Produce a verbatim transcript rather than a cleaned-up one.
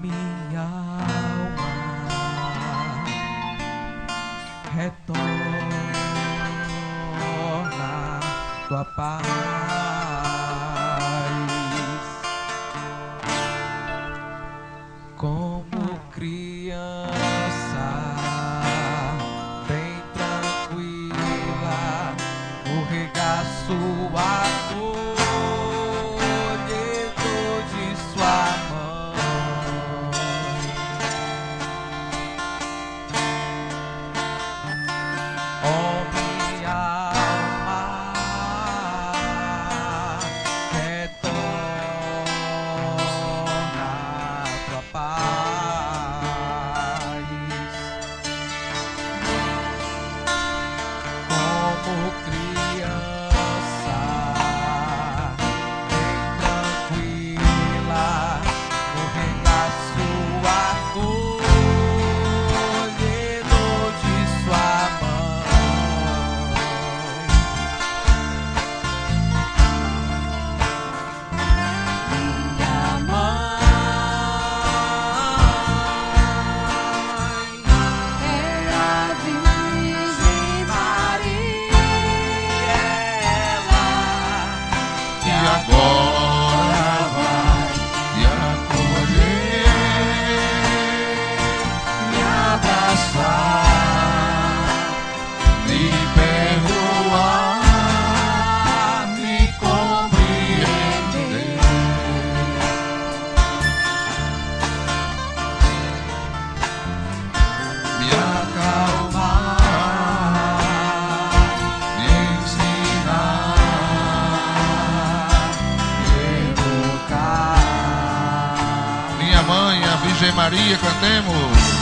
minha alma, retorna tua paz. Como criança bem tranquila, no regaço acolhedor de sua mãe. Oh, minha alma, retorna tua paz. Como criança bem tranquila, no regaço acolhedor de sua mãe. Minha mãe é a Virgem Maria, ela E agora vai te acolher, me abraçar, me perdoar, me compreender. Me acalmar, me ensinar, me educar. Minha mãe, a Virgem Maria, cantemos.